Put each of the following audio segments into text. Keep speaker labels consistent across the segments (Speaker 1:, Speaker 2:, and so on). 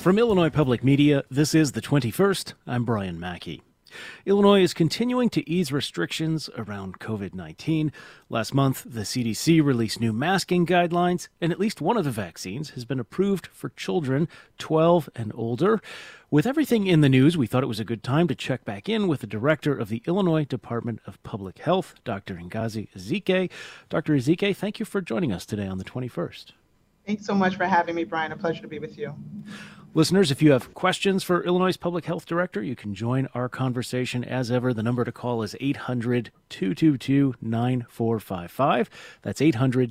Speaker 1: From Illinois Public Media, this is the 21st. I'm Brian Mackey. Illinois is continuing to ease restrictions around COVID-19. Last month, the CDC released new masking guidelines, and at least one of the vaccines has been approved for children 12 and older. With everything in the news, we thought it was a good time to check back in with the director of the Illinois Department of Public Health, Dr. Ngozi Ezike. Dr. Ezike, thank you for joining us today on the 21st.
Speaker 2: Thanks so much for having me, Brian. A pleasure to be with you.
Speaker 1: Listeners, if you have questions for Illinois' Public Health Director, you can join our conversation. As ever, the number to call is 800-222-9455. That's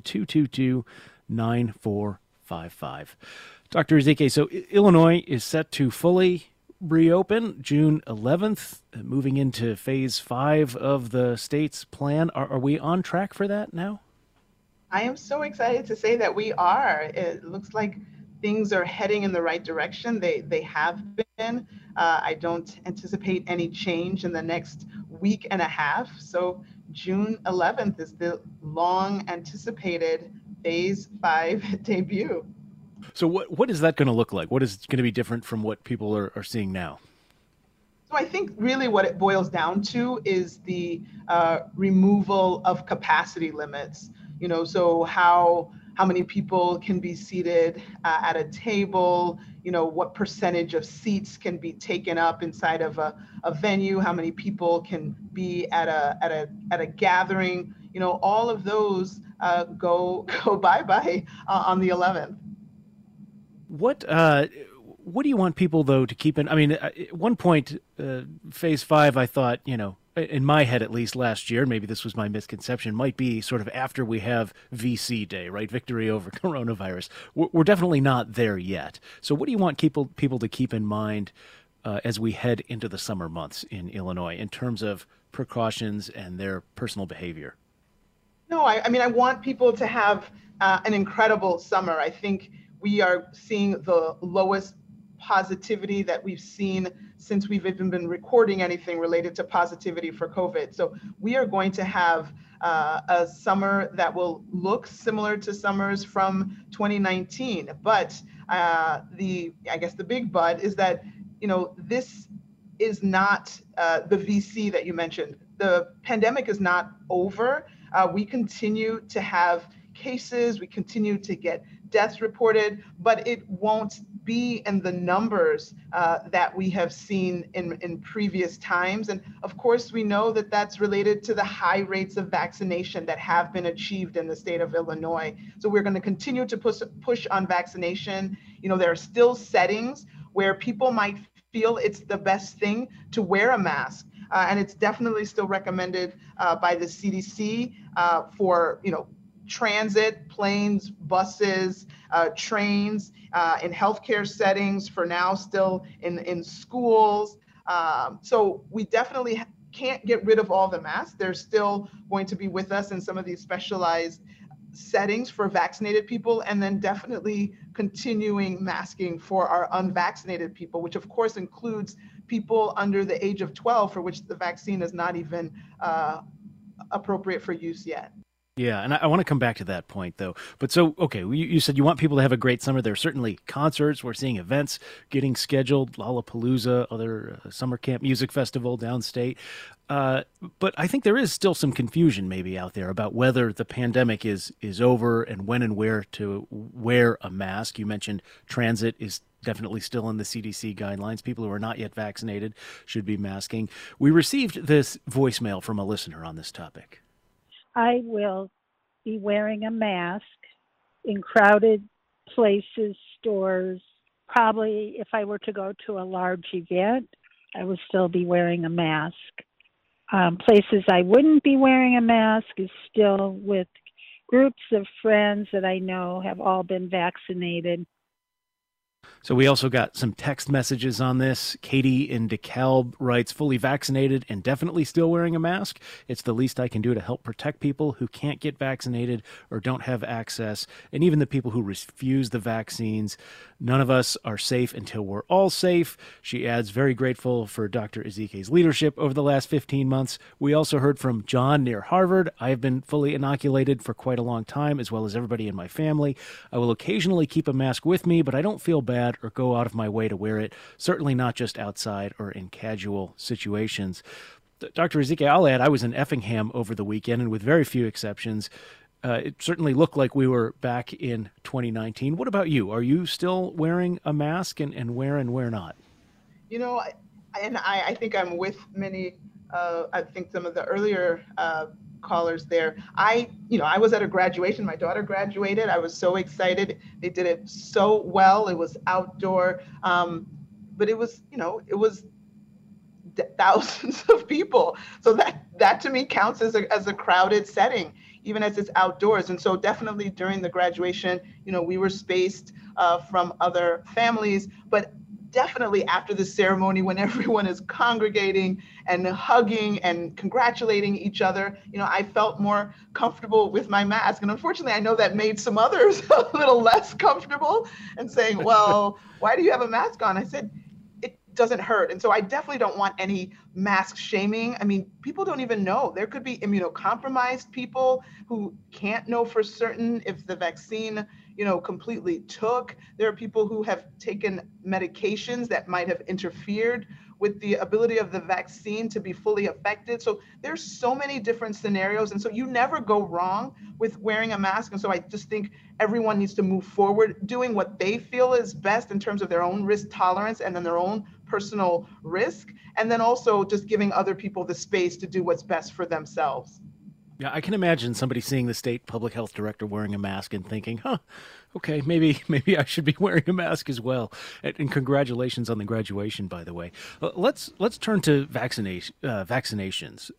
Speaker 1: 800-222-9455. Dr. Ezike, so Illinois is set to fully reopen June 11th, moving into phase 5 of the state's plan. Are we on track for that now?
Speaker 2: I am so excited to say that we are. It looks like things are heading in the right direction. They have been. I don't anticipate any change in the next week and a half. So June 11th is the long anticipated phase 5 debut.
Speaker 1: So what is that going to look like? What is going to be different from what people are seeing now?
Speaker 2: So I think really what it boils down to is the removal of capacity limits. So how many people can be seated at a table, what percentage of seats can be taken up inside of a venue, how many people can be at a gathering, all of those go bye-bye on the 11th.
Speaker 1: What do you want people, though, to keep in? I mean, at one point, phase 5, I thought, in my head, at least last year, maybe this was my misconception, might be sort of after we have VC Day, right? Victory over coronavirus. We're definitely not there yet. So what do you want people to keep in mind as we head into the summer months in Illinois in terms of precautions and their personal behavior?
Speaker 2: No, I mean, I want people to have an incredible summer. I think we are seeing the lowest positivity that we've seen since we've even been recording anything related to positivity for COVID. So we are going to have a summer that will look similar to summers from 2019. But I guess the big but is that, this is not the VC that you mentioned. The pandemic is not over. We continue to have cases, we continue to get deaths reported, but it won't be in the numbers that we have seen in previous times. And of course, we know that that's related to the high rates of vaccination that have been achieved in the state of Illinois. So we're going to continue to push on vaccination. There are still settings where people might feel it's the best thing to wear a mask. And it's definitely still recommended by the CDC for, transit, planes, buses, trains, in healthcare settings, for now still in schools. So we definitely can't get rid of all the masks. They're still going to be with us in some of these specialized settings for vaccinated people, and then definitely continuing masking for our unvaccinated people, which of course includes people under the age of 12 for which the vaccine is not even appropriate for use yet.
Speaker 1: Yeah, and I want to come back to that point, though. But so, okay, you said you want people to have a great summer. There are certainly concerts. We're seeing events getting scheduled, Lollapalooza, other summer camp music festival downstate. But I think there is still some confusion maybe out there about whether the pandemic is over and when and where to wear a mask. You mentioned transit is definitely still in the CDC guidelines. People who are not yet vaccinated should be masking. We received this voicemail from a listener on this topic.
Speaker 3: I will be wearing a mask in crowded places, stores. Probably if I were to go to a large event, I would still be wearing a mask. Places I wouldn't be wearing a mask is still with groups of friends that I know have all been vaccinated.
Speaker 1: So we also got some text messages on this. Katie in DeKalb writes, fully vaccinated and definitely still wearing a mask. It's the least I can do to help protect people who can't get vaccinated or don't have access, and even the people who refuse the vaccines. None of us are safe until we're all safe. She adds, very grateful for Dr. Ezike's leadership over the last 15 months. We also heard from John near Harvard. I have been fully inoculated for quite a long time, as well as everybody in my family. I will occasionally keep a mask with me, but I don't feel bad or go out of my way to wear it, certainly not just outside or in casual situations. Dr. Ezike, I'll add, I was in Effingham over the weekend, and with very few exceptions, it certainly looked like we were back in 2019. What about you? Are you still wearing a mask, and where not?
Speaker 2: You know, I think I'm with many, I think some of the earlier callers there. I was at a graduation. My daughter graduated. I was so excited. They did it so well. It was outdoor, but it was, it was thousands of people. So that to me counts as a crowded setting, even as it's outdoors. And so definitely during the graduation, we were spaced from other families, but definitely after the ceremony, when everyone is congregating and hugging and congratulating each other, I felt more comfortable with my mask. And unfortunately, I know that made some others a little less comfortable and saying, well, why do you have a mask on? I said, it doesn't hurt. And so I definitely don't want any mask shaming. I mean, people don't even know. There could be immunocompromised people who can't know for certain if the vaccine completely took. There are people who have taken medications that might have interfered with the ability of the vaccine to be fully effective. So there's so many different scenarios. And so you never go wrong with wearing a mask. And so I just think everyone needs to move forward doing what they feel is best in terms of their own risk tolerance and then their own personal risk. And then also just giving other people the space to do what's best for themselves.
Speaker 1: Yeah, I can imagine somebody seeing the state public health director wearing a mask and thinking, okay, maybe I should be wearing a mask as well. And congratulations on the graduation, by the way. Let's turn to vaccinations.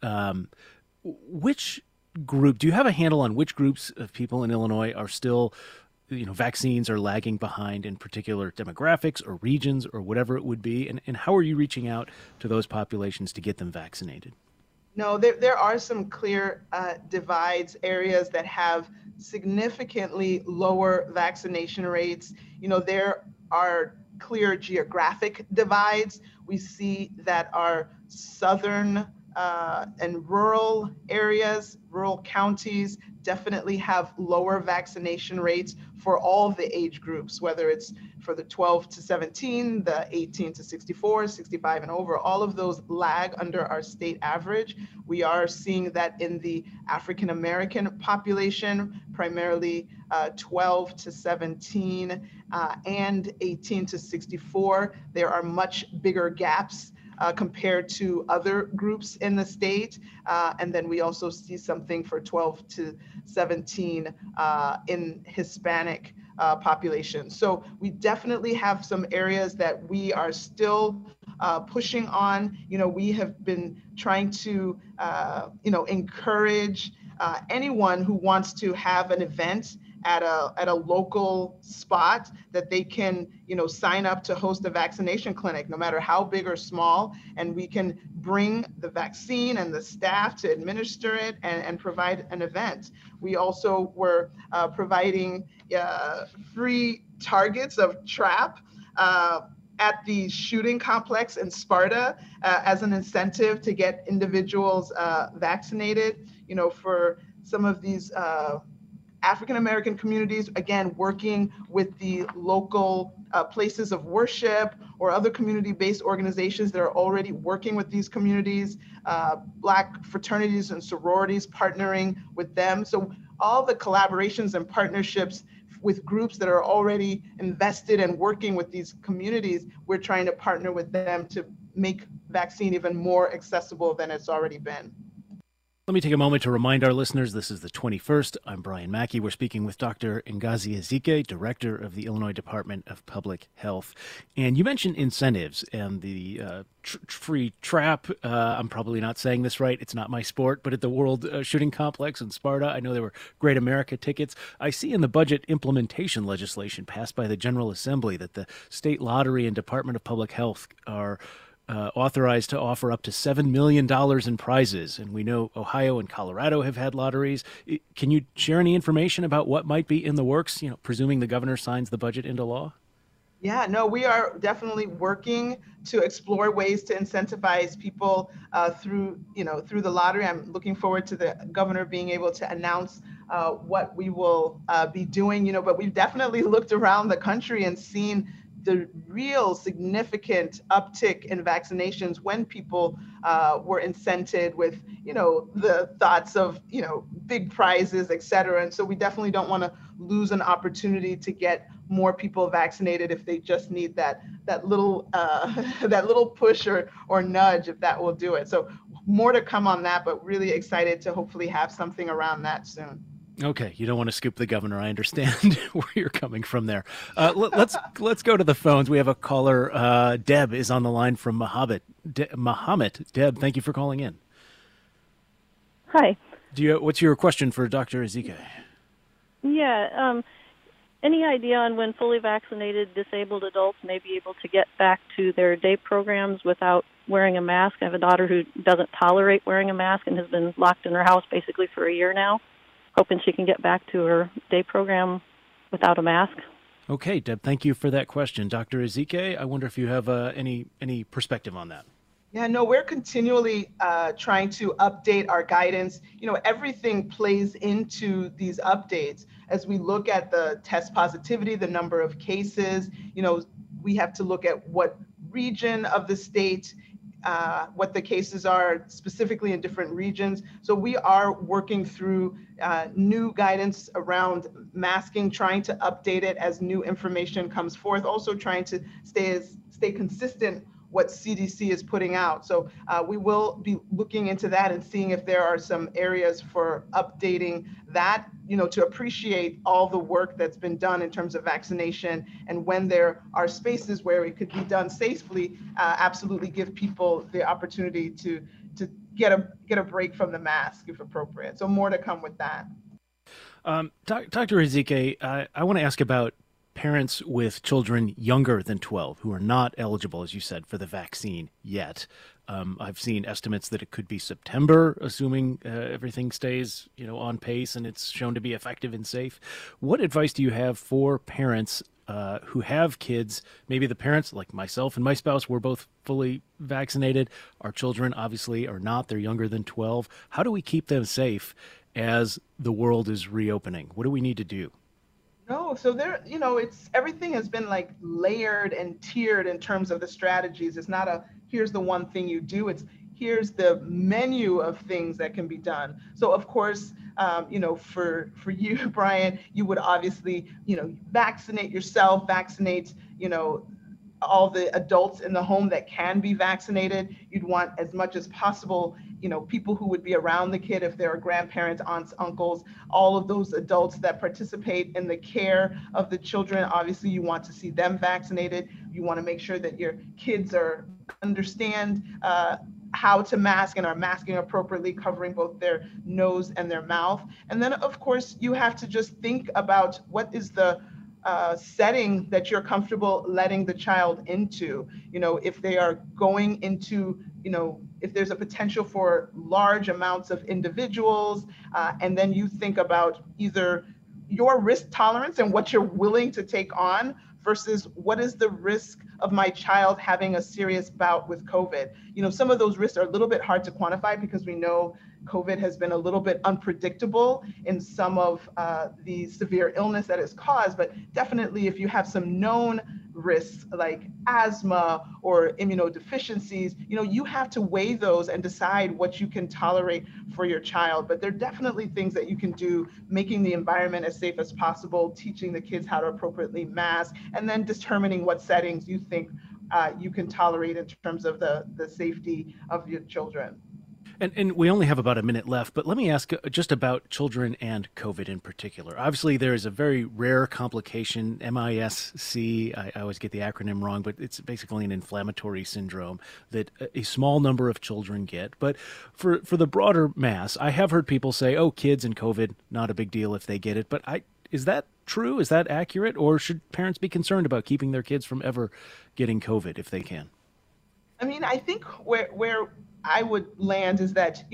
Speaker 1: Which group, do you have a handle on which groups of people in Illinois are still, vaccines are lagging behind in particular demographics or regions or whatever it would be? And how are you reaching out to those populations to get them vaccinated?
Speaker 2: No, there are some clear divides, areas that have significantly lower vaccination rates. There are clear geographic divides. We see that our southern and rural areas, rural counties definitely have lower vaccination rates for all the age groups, whether it's for the 12 to 17, the 18 to 64, 65 and over, all of those lag under our state average. We are seeing that in the African American population, primarily 12 to 17 and 18 to 64. There are much bigger gaps compared to other groups in the state. And then we also see something for 12 to 17 in Hispanic population. So we definitely have some areas that we are still pushing on. We have been trying to, encourage anyone who wants to have an event at a local spot that they can, sign up to host a vaccination clinic, no matter how big or small, and we can bring the vaccine and the staff to administer it and provide an event. We also were providing free targets of TRAP at the shooting complex in Sparta as an incentive to get individuals vaccinated, for some of these African American communities, again, working with the local places of worship or other community-based organizations that are already working with these communities, Black fraternities and sororities, partnering with them. So all the collaborations and partnerships with groups that are already invested and working with these communities, we're trying to partner with them to make vaccine even more accessible than it's already been.
Speaker 1: Let me take a moment to remind our listeners, this is the 21st. I'm Brian Mackey. We're speaking with Dr. Ngozi Ezike, Director of the Illinois Department of Public Health. And you mentioned incentives and the free TRAP. I'm probably not saying this right. It's not my sport, but at the World Shooting Complex in Sparta, I know there were Great America tickets. I see in the budget implementation legislation passed by the General Assembly that the state lottery and Department of Public Health are authorized to offer up to $7 million in prizes. And we know Ohio and Colorado have had lotteries. Can you share any information about what might be in the works, presuming the governor signs the budget into law?
Speaker 2: Yeah, no, we are definitely working to explore ways to incentivize people through the lottery. I'm looking forward to the governor being able to announce what we will be doing, but we've definitely looked around the country and seen the real significant uptick in vaccinations when people were incented with, the thoughts of, big prizes, et cetera. And so we definitely don't want to lose an opportunity to get more people vaccinated if they just need that little that little push or nudge, if that will do it. So more to come on that, but really excited to hopefully have something around that soon.
Speaker 1: Okay, you don't want to scoop the governor. I understand where you're coming from there. Let's go to the phones. We have a caller. Deb is on the line from Mohammed. Deb, thank you for calling in.
Speaker 4: Hi.
Speaker 1: What's your question for Dr. Ezike?
Speaker 4: Yeah. Any idea on when fully vaccinated disabled adults may be able to get back to their day programs without wearing a mask? I have a daughter who doesn't tolerate wearing a mask and has been locked in her house basically for a year now, hoping she can get back to her day program without a mask.
Speaker 1: Okay, Deb, thank you for that question. Dr. Ezike, I wonder if you have any perspective on that.
Speaker 2: Yeah, no, we're continually trying to update our guidance. Everything plays into these updates. As we look at the test positivity, the number of cases, we have to look at what region of the state, what the cases are specifically in different regions. So we are working through new guidance around masking, trying to update it as new information comes forth, also trying to stay consistent what CDC is putting out. So we will be looking into that and seeing if there are some areas for updating that, to appreciate all the work that's been done in terms of vaccination. And when there are spaces where it could be done safely, absolutely give people the opportunity to get a break from the mask if appropriate. So more to come with that.
Speaker 1: Dr. Ezike, I want to ask about parents with children younger than 12 who are not eligible, as you said, for the vaccine yet. I've seen estimates that it could be September, assuming everything stays, on pace and it's shown to be effective and safe. What advice do you have for parents who have kids? Maybe the parents, like myself and my spouse, were both fully vaccinated. Our children obviously are not. They're younger than 12. How do we keep them safe as the world is reopening? What do we need to do?
Speaker 2: No, so there, everything has been like layered and tiered in terms of the strategies. It's not here's the one thing you do. It's here's the menu of things that can be done. So of course, for you, Brian, you would obviously, vaccinate yourself, vaccinate, all the adults in the home that can be vaccinated. You'd want as much as possible, people who would be around the kid, if there are grandparents, aunts, uncles, all of those adults that participate in the care of the children. Obviously, you want to see them vaccinated. You want to make sure that your kids understand how to mask and are masking appropriately, covering both their nose and their mouth. And then, of course, you have to just think about what is the setting that you're comfortable letting the child into. If they are going into, if there's a potential for large amounts of individuals, and then you think about either your risk tolerance and what you're willing to take on versus what is the risk of my child having a serious bout with COVID. Some of those risks are a little bit hard to quantify because we know COVID has been a little bit unpredictable in some of the severe illness that it's caused, but definitely if you have some known risks like asthma or immunodeficiencies, you have to weigh those and decide what you can tolerate for your child. But there are definitely things that you can do, making the environment as safe as possible, teaching the kids how to appropriately mask, and then determining what settings you think you can tolerate in terms of the safety of your children.
Speaker 1: And we only have about a minute left, but let me ask just about children and COVID in particular. Obviously, there is a very rare complication, MIS-C. I always get the acronym wrong, but it's basically an inflammatory syndrome that a small number of children get. But for the broader mass, I have heard people say, oh, kids and COVID, not a big deal if they get it. But is that true? Is that accurate? Or should parents be concerned about keeping their kids from ever getting COVID if they can?
Speaker 2: I think where I would land is that,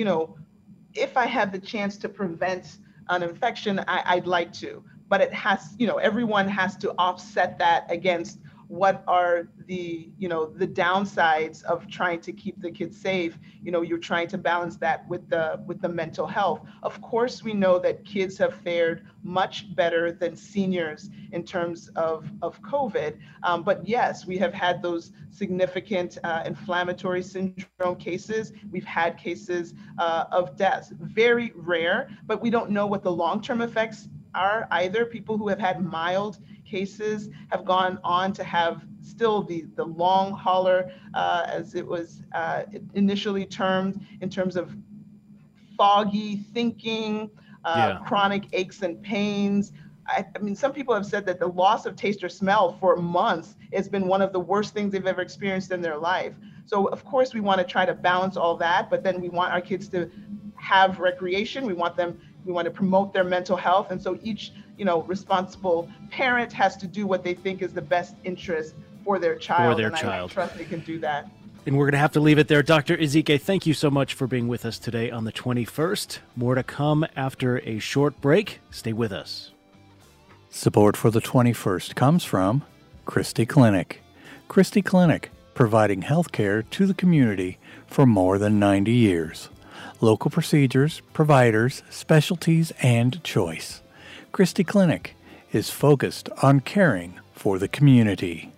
Speaker 2: if I have the chance to prevent an infection, I'd like to, but it has, everyone has to offset that against what are the, the downsides of trying to keep the kids safe. You're trying to balance that with the mental health. Of course, we know that kids have fared much better than seniors in terms of COVID. But yes, we have had those significant inflammatory syndrome cases. We've had cases of deaths, very rare, but we don't know what the long-term effects are either. People who have had mild cases have gone on to have still the long hauler, as it was initially termed, in terms of foggy thinking, chronic aches and pains. I mean, some people have said that the loss of taste or smell for months has been one of the worst things they've ever experienced in their life. So of course we want to try to balance all that, but then we want our kids to have recreation. We want to promote their mental health. And so each, responsible parent has to do what they think is the best interest for their child. I trust they can do that.
Speaker 1: And we're going to have to leave it there. Dr. Ezike, thank you so much for being with us today on the 21st. More to come after a short break. Stay with us.
Speaker 5: Support for the 21st comes from Christie Clinic. Christie Clinic, providing health care to the community for more than 90 years. Local procedures, providers, specialties, and choice. Christie Clinic is focused on caring for the community.